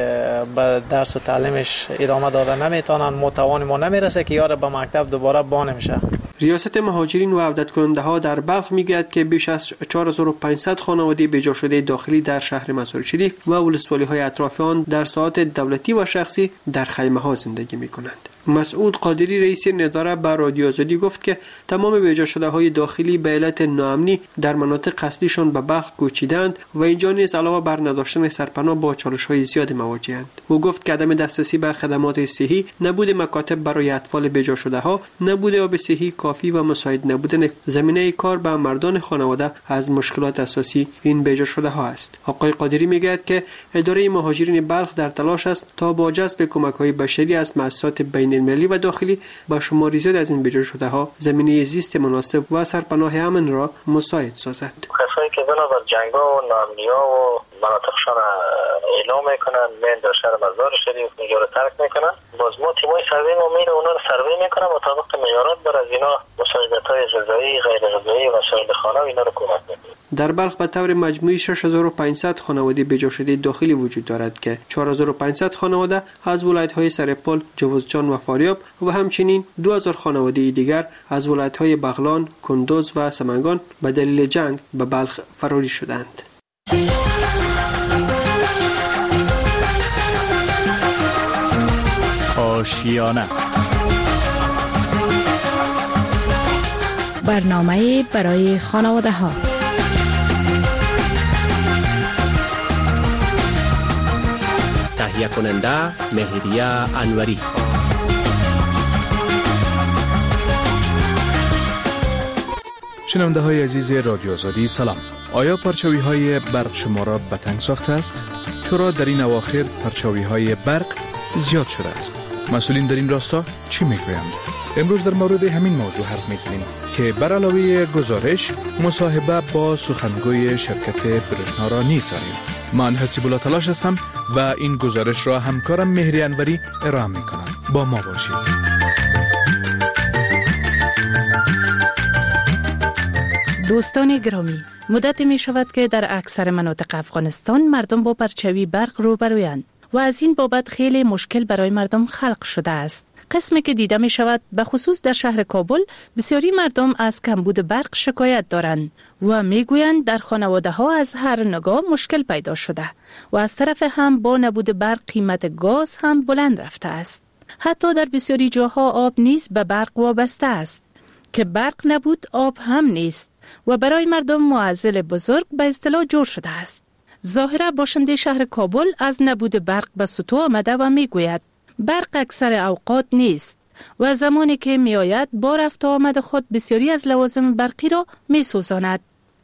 به درس و تعلیمش ادامه داده نمیتونن، متوان ما نمیرسه که یار به مکتب دوباره با نمیشه. ریاست مهاجرین و عودت کننده ها در بلخ میگوید که بیش از چهار هزار و پانصد خانواده بیجا شده داخلی در شهر مزار شریف و ولسوالی های اطراف آن در ساحات دولتی و شخصی در خیمه ها زندگی میکنند. مسعود قادری رئیس نداره به رادیو آزادی گفت که تمام بیجا شده های داخلی به علت ناامنی در مناطق اصلیشان به بلخ کوچیدند و اینجا نیز علاوه بر نداشتن سرپناه با چالش های زیاد مواجهند. او گفت که عدم دسترسی به خدمات صحی، نبود مکاتب برای اطفال بیجا شده ها، نبود آب صحی کافی و مساعد نبودن زمینه کار به مردان خانواده از مشکلات اساسی این بیجا شده ها است. آقای قادری میگوید که اداره مهاجرین بلخ در تلاش است تا با جذب کمک های بشری از مؤسسات بین المللی و داخلی با شماری زیاد از این بیجا شده ها زمینه زیست مناسب و سرپناه امن را مساعد سازد. کسایی که بنابر جنگ‌ها و ناامنی‌ها و مناطقشان اعلام میکنن، من در شهر مزار شریف اونجا رو ترک میکنن. باز ما تیمای سروی ما میره اونا رو سروی میکنن، مطابق معیارات بر از اینا مساعدت‌های غذایی، غیر غذایی و وسایل خانه و اینا رو کمک میکنن. در بلخ به طور مجموعی شش هزار و پانصد خانواده بجا شده داخلی وجود دارد که چهار هزار و پانصد خانواده از ولایت‌های سرپل، جوزجان و فاریاب و همچنین دو هزار خانواده دیگر از ولایت‌های بغلان، کندوز و سمنگان به دلیل جنگ به بلخ فراری شدند. آشیانه برنامه برای خانواده ها. تهیه کننده مهریه انوری. شنونده های عزیز رادیو آزادی سلام. آیا پرچاوی های برق شما را به تنگ ساخته است؟ چرا در این اواخر پرچاوی های برق زیاد شده است؟ مسئولین در این راستا چی میگویند؟ امروز در مورد همین موضوع حرف میزنیم که بر علاوه گزارش مصاحبه با سخنگوی شرکت برشنا را نیز داریم. من حسیب الله تلاش هستم و این گزارش را همکارم مهری انوری ارائه میکنم. با ما باشید. دوستان گرامی، مدتی می شود که در اکثر مناطق افغانستان مردم با پرچاوی برق روبرویند و از این بابت خیلی مشکل برای مردم خلق شده است. قسمی که دیده می شود به خصوص در شهر کابل بسیاری مردم از کمبود برق شکایت دارند و می گویند در خانواده ها از هر نگاه مشکل پیدا شده و از طرف هم با نبود برق قیمت گاز هم بلند رفته است. حتی در بسیاری جاها آب نیز به برق وابسته است که برق نبود آب هم نیست و برای مردم معضل بزرگ به اصطلاح جور شده است. ظاهرا باشنده شهر کابل از نبود برق به سطوح آمده و می گوید برق اکثر اوقات نیست و زمانی که می آید با رفت آمد خود بسیاری از لوازم برقی را می سوزاند.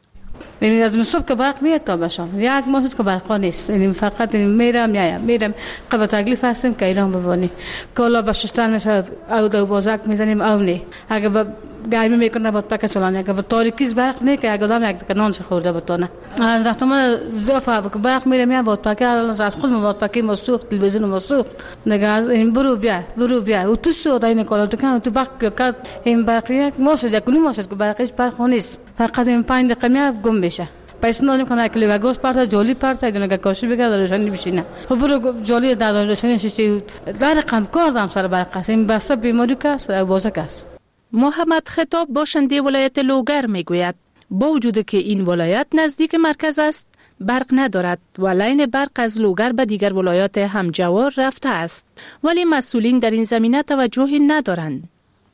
یعنی از صبح که برق میاد تا بشام یک ماه که برق نیست، یعنی فقط میرم میایم میرم قبل تکلیف هستیم که ایران ببانی کالا بشستن میشه او دو بازک میزنیم او نه اگه گرمی میکنه بود پک چلانه اگه تاریکی برق نه که اگه دام یک نان خورده بتونه از رفتم زفا برق میره میاد بود پک از خود بود پک مسوخت تلویزیون مسوخت نگاه این برو بیا برو بیا و تو سو داین کالا تو کن تو برق کرد این برق یک ماه شده کنی ماه شده که برقش برق نیست فقط این پنج دقیقه میاد گم میشه. پس نانی کنه که لگا گوش پارتا جولی پارتا اینا که کاشی بگه روشنی بشینه. خب برو جولی در روشنی شیشی در رقم کار دام سر برق است. این بسته بیماری کاست و بازک است. محمد خطاب باشنده ولایت لوگر میگوید با وجود که این ولایت نزدیک مرکز است برق ندارد و لاین برق از لوگر به دیگر ولایات همجوار رفته است ولی مسئولین در این زمینه توجهی ندارند.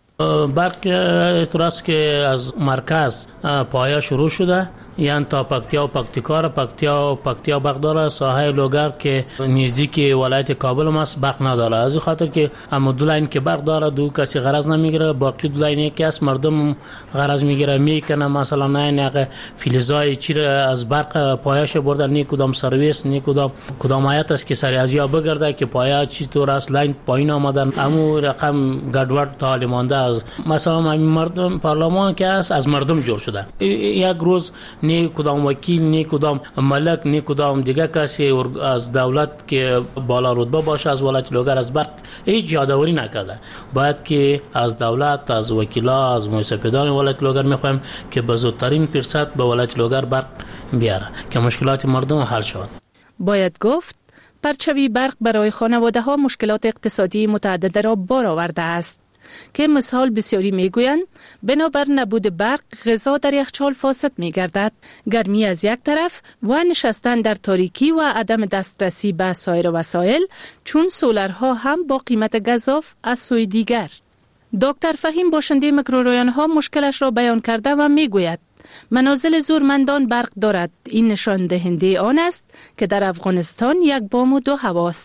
برق اعتراض که از مرکز پایا شروع شده یعنی تا پکتیا و پکتیکا پکتیا و پکتیا برق داره. ساحه لوگر که نزدیک ولایت کابل هم است برق نداره، از این خاطر که اما دو لاین که برق داره دو کسی غرض نمیگیره، باقی دو لاینی که است مردم غرض میگیره میکنه. مثلا نه نه فلزای چی از برق پایش بردن نی کدام سرویس نی کدام کدام آیت است که سری از یا بگرده که پایا چی طور است لاین پایین آمدن امو رقم گډوډ تعالی مانده از مثلا مردم پارلمان که است از مردم جور شده. یک روز نی کدام وکیل نی کدام ملک نی کدام دیگه کسی از دولت که بالا رتبه باشه از ولایت لوگر از برق هیچ یادآوری نکرده. باید که از دولت از وکیلا از مؤسسه‌دان ولایت لوگر میخوایم که به زودترین فرصت به ولایت لوگر برق بیاره که مشکلات مردم حل شود. باید گفت پرچاوی برق برای خانواده ها مشکلات اقتصادی متعدد را بار آورده است که مثال بسیاری میگویند بنابر نبود برق غذا در یخچال فاسد میگردد، گرمی از یک طرف و نشستن در تاریکی و عدم دسترسی به سایر وسایل چون سولرها هم با قیمت گزاف از سوی دیگر. دکتر فهیم باشنده میکرورویان ها مشکلش را بیان کرده و میگوید منازل زورمندان برق دارد. این نشان دهنده آن است که در افغانستان یک بام و دو هواست.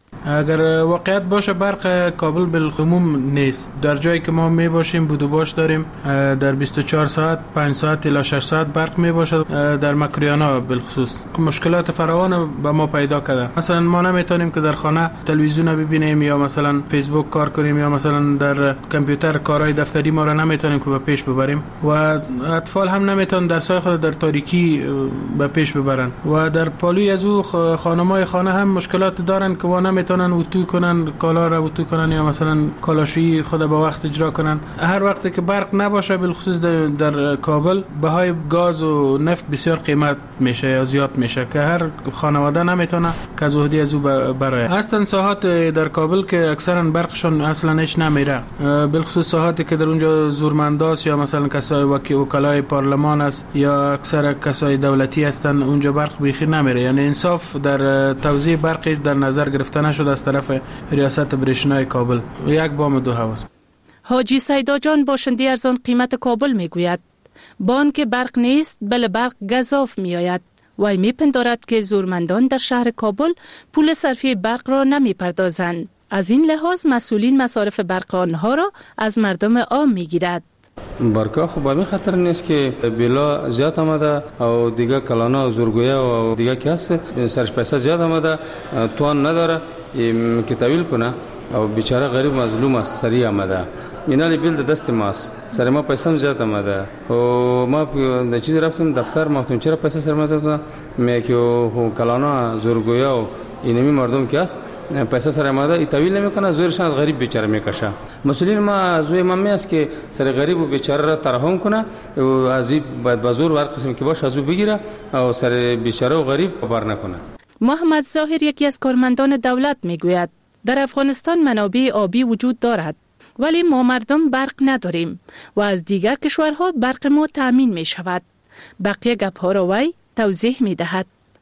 اگر واقعیت باشه برق کابل بالعموم نیست. در جایی که ما می باشیم بود و باش داریم در بیست و چهار ساعت پنج ساعت الی شش ساعت برق می باشه. در مکریانا بالخصوص مشکلات فراوان به ما پیدا کرده. مثلا ما نمیتونیم که در خانه تلویزیون ببینیم یا مثلا فیسبوک کار کنیم یا مثلا در کامپیوتر کارهای دفتری ما را نمیتونیم که به پیش ببریم و اطفال هم نمیتونن درسای خود در تاریکی به پیش ببرن و در پالوی از او خانمای خانه هم مشکلات دارن که و نمیتونن اتو کنن کالا را اتو کنن یا مثلا کالاشویی خود به وقت اجرا کنن. هر وقتی که برق نباشه بالخصوص در, در کابل بهای گاز و نفت بسیار قیمت میشه یا زیاد میشه که هر خانواده نمیتونه که از عهده از او برای. هستن ساحات در کابل که اکثرا برقشون اصلا هیچ نمیره، بالخصوص ساحاتی که در اونجا زورمنداست یا مثلا کسای وکلای پارلمان است یا اکثر کسای دولتی هستن اونجا برق بیخی نمیره. یعنی انصاف در توزیع برق در نظر گرفته نشد از طرف ریاست برشنای کابل. یک بام دو هواست. حاجی سیدا جان باشنده ارزان قیمت کابل میگوید بانک برق نیست بل برق گزاف میآید. وی میپندارد که زورمندان در شهر کابل پول صرفی برق را نمیپردازند. از این لحاظ مسئولین مصارف برق آنها را از مردم عام میگیرد. برقا خب به خاطر نیست که بیلا زیاد آمده و دیگه کلانا زورگویا و دیگه که هست سرش پیسه زیاد آمده توان نداره که طویل کنه و بیچاره غریب مظلوم است سریع آمده. اینا بیل دست ماست سر ما پیسه زیاد آمده و ما در چیزی رفتم دفتر ما گفتم چرا پیسه سر ما زیاد می که کلانا زورگویا و اینمی مردم که است پیسه سر آمده ای طویل نمیکنه زورشان از غریب بیچاره میکشه. مسئولین ما از روی ما میاست که سر غریب و بیچاره را ترحم کنه و از این باید به زور هر قسم که باشه از او بگیره و سر بیچاره و غریب بر نکنه. محمد ظاهر یکی از کارمندان دولت میگوید در افغانستان منابع آبی وجود دارد ولی ما مردم برق نداریم و از دیگر کشورها برق ما تأمین می شود. بقیه گپ‌ها را وی توضیح می دهد.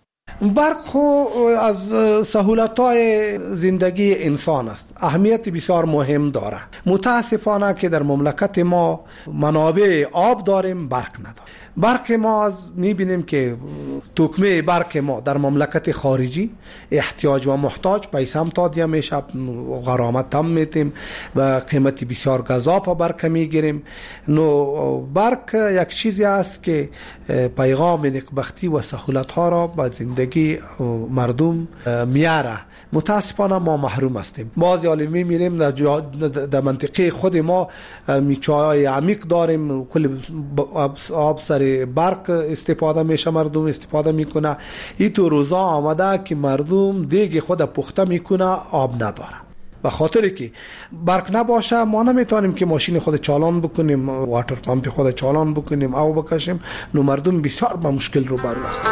برق خو از سهولت‌های زندگی انسان است، اهمیت بسیار مهم داره. متاسفانه که در مملکت ما منابع آب داریم برق نداریم. برق ما از میبینیم که تکمه برق ما در مملکت خارجی احتیاج و محتاج پیسه هم تادیه میشه، غرامت هم میتیم و قیمت بسیار گزاپ برق میگیریم. نو برق یک چیزی است که پیغام نکبختی و سهولت ها را به زندگی مردم میاره. متاسفانه ما محروم هستیم. بعضی حالی میمیریم در, جا... در منطقه خود ما میچای عمیق داریم، کل آب سر برق استفاده میشه، مردم استفاده میکنه. این تو روزا آمده که مردم دیگه خود پخته میکنه آب نداره. به خاطر که برق نباشه ما نمیتونیم که ماشین خود چالان بکنیم، واتر پمپ خود چالان بکنیم او بکشیم. نو مردم بسیار با مشکل رو برو هستند.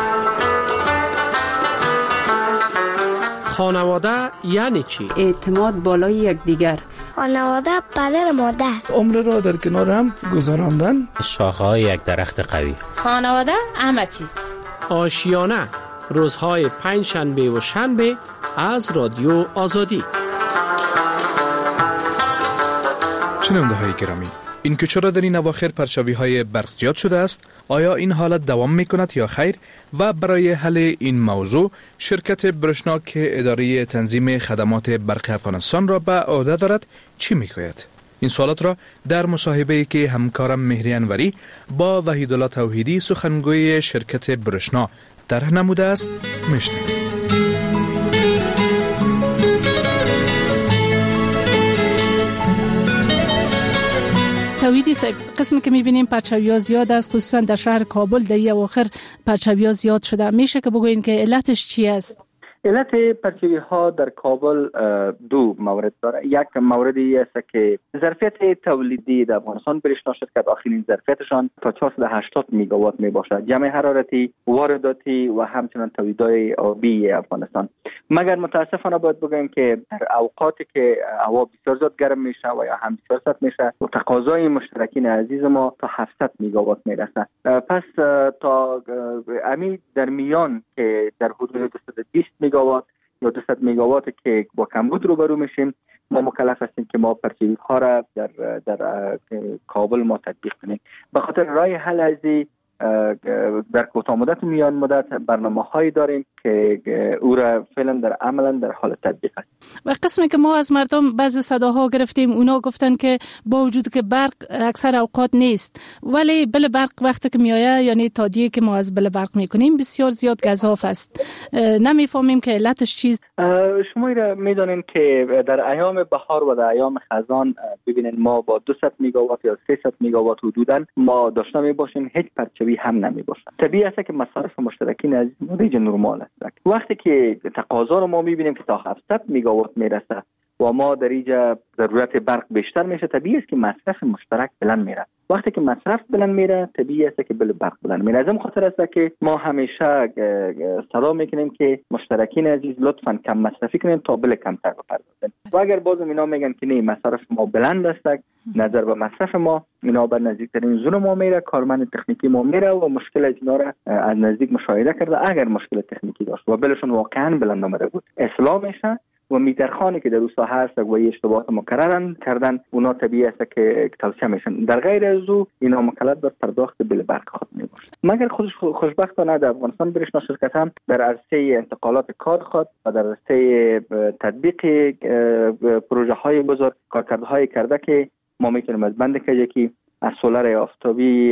خانواده یعنی چی؟ اعتماد بالای یکدیگر. خانواده پدر مادر. عمر را در کنار هم گذراندن. شاخه‌های یک درخت قوی. خانواده همه چیز. آشیانه روزهای پنج شنبه و شنبه از رادیو آزادی. شنونده های گرامی، این که چرا در این اواخر پرچاوی های برق زیاد شده است، آیا این حالت دوام می کند یا خیر؟ و برای حل این موضوع شرکت برشنا که اداره تنظیم خدمات برق افغانستان را به عهده دارد چی می گوید؟ این سوالات را در مصاحبه‌ای که همکارم مهری انوری با وحیدالله توحیدی سخنگوی شرکت برشنا طرح نموده است میشنوید. توحیدی صاحب، قسمی که میبینیم پرچاوی‌ها زیاد است، خصوصا در شهر کابل در این اواخر پرچاوی‌ها زیاد شده. میشه که بگوین که علتش چی است؟ علت پرچاوی ها در کابل دو مورد داره. یک موردی است که ظرفیت تولیدی در افغانستان برشنا شرکت آخرین ظرفیتشان تا چهارصد و هشتاد میگاوات می باشد، جمع حرارتی، وارداتی و همچنین تولیدهای آبی افغانستان. مگر متاسفانه باید بگویم که در اوقاتی که هوا بسیار زیاد گرم میشه و یا هم بسیار سرد میشه، تقاضای مشترکین عزیز ما تا هفتصد میگاوات میرسه. پس تا امی در میان که در حدود دویست و بیست میگاوات یا دویست میگاوات که با کمبود روبرو میشیم، ما مکلف هستیم که ما پرچاوی ها را در در کابل ما تطبیق کنیم. به خاطر راه حل ازی در کوتاه مدت و میان مدت برنامه‌هایی داریم که او را فعلا در عملا در حال تطبیق است. و قسمی که ما از مردم بعضی صداها گرفتیم، اونا گفتن که با وجود که برق اکثر اوقات نیست، ولی بل برق وقتی که میایه، یعنی تادیه که ما از بل برق میکنیم بسیار زیاد گزاف است. نمیفهمیم که علتش چیست. شما را میدونین که در ایام بهار و در ایام خزان ببینین ما با دویست میگاوات یا سیصد میگاوات حدوداً ما داشته میباشیم، هیچ پرچوی هم نمیباشه. طبیعی است که مصارف مشترکین از مدیج نرمال است. وقتی که تقاضا رو ما میبینیم که تا هفتصد میگاوات میرسه و ما در اینجا ضرورت برق بیشتر میشه، طبیعی است که مصرف مشترک بلند میره. وقتی که مصرف بلند میره طبیعی است که بل برق بلند میره. از این خاطر است که ما همیشه صدا میکنیم که مشترکین عزیز لطفاً کم مصرفی کنین تا بل کمتر بپردازن. و اگر بازم اینا میگن که نه مصرف ما بلند است، نظر به مصرف ما اینا بر نزدیکترین زون ما میره، کارمند تکنیکی ما میره و مشکل از اینا را از نزدیک مشاهده کرده. اگر مشکل تکنیکی داشت و بلشون واقعا بلند آمده بود اصلاح میشه و میترخانی که در اون ساحه هست و اشتباهات مکررن کردن اونا طبیعی است که توصیه میشن. در غیر از او اینا مکلف به پرداخت بل برق خود میباشد. مگر خودش خوشبختانه در افغانستان برشنا شرکت هم در عرصه انتقالات کار خود و در عرصه تطبیق پروژه های بزرگ کارکردهای کرده که ما میتونیم از بند کجکی، از سولار آفتابی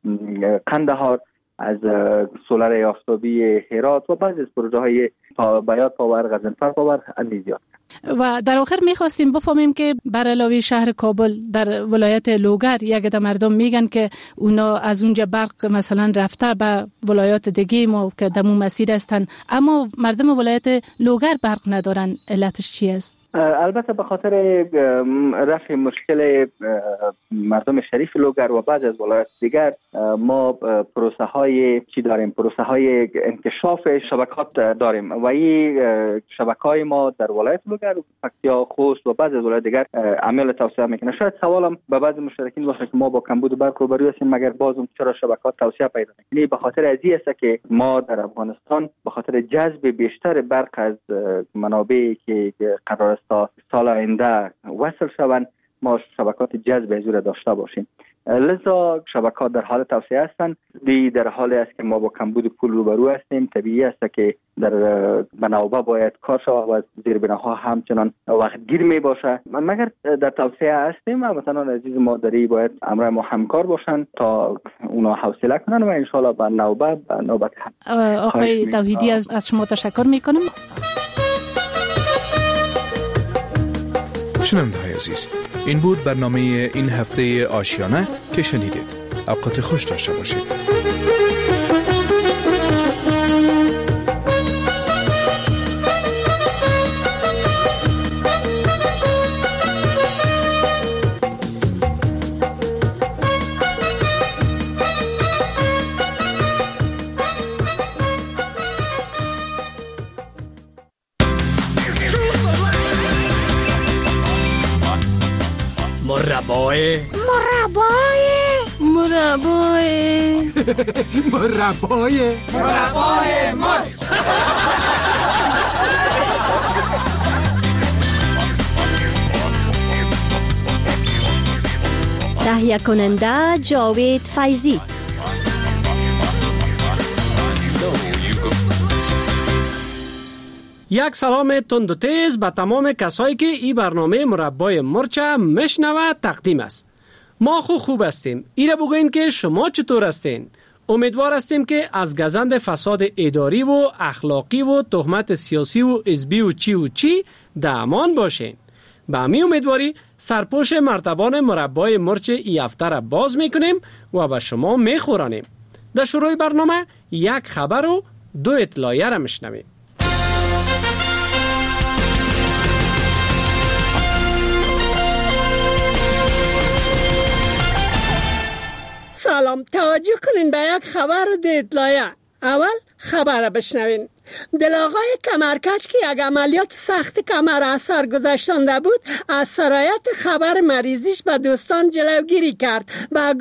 قندهار، از سولار آفتابی هرات و بعضی از پروژه های بیات پاور، غزنفر پاور اندیزیات. و در آخر میخواستیم بفهمیم که بر علاوه شهر کابل در ولایت لوگر یک عده مردم میگن که اونا از اونجا برق مثلا رفته به ولایات دیگه ما که دمو مسیر هستن، اما مردم ولایت لوگر برق ندارن. علتش چی است؟ البته به خاطر رفع مشکل مردم شریف لوگر و بعض از ولایات دیگر ما پروسه های چی داریم پروسه های انکشاف شبکات داریم و این شبکه های ما در ولایت لوگر، پکتیا، خوست و بعض از ولایات دیگر عمل توسعه میکنه. شاید سوالم به بعض مشترکین باشه که ما با کمبود برق روبرو هستیم مگر بازم چرا شبکات توسعه پیدا نمیکنه؟ به خاطر از این است که ما در افغانستان به خاطر جذب بیشتر برق از منابعی که قرار است تا سال آینده وصل شوند ما شبکات جذب از او داشته باشیم. لذا شبکات در حال توسعه هستند. دی در حالی است که ما با کمبود پول روبرو هستیم. طبیعی است که در بناوبه باید کار شود و زیربناها همچنان وقت گیر می باشه. مگر در توسعه هستیم و مثلا عزیز مادری باید امر ما همکار باشند تا اونا حوصله کنن و ان شاء الله به نوبت به نوبت آقای توحیدی از, از شما تشکر میکنم. شنونده های عزیز، این بود برنامه این هفته آشیانه که شنیدید. اوقات خوش داشته باشید. مربای مربای مربای مربای مربای مرش تهیه کننده جاوید فیضی. یک سلام تند و تیز به تمام کسایی که این برنامه مربای مرچ مشنوه تقدیم است. ما خو خوب هستیم. ایره بگوین که شما چطور هستین؟ امیدوار هستیم که از گزند فساد اداری و اخلاقی و تهمت سیاسی و حزبی و چی و چی در امان باشین. به همین امیدواری سرپوش مرتبان مربای مرچ ای هفته را باز میکنیم و به شما میخورانیم. در شروع برنامه یک خبر و دو اطلاعیه را میشنویم. سلام، توجه کنین به یک خبر و دو اطلاعیه. اول خبر را بشنوین. دلاغای کمرکج که یک عملیات سخت کمر اثر گذاشتنده بود از سرایت خبر مریضیش به دوستان جلوگیری کرد. به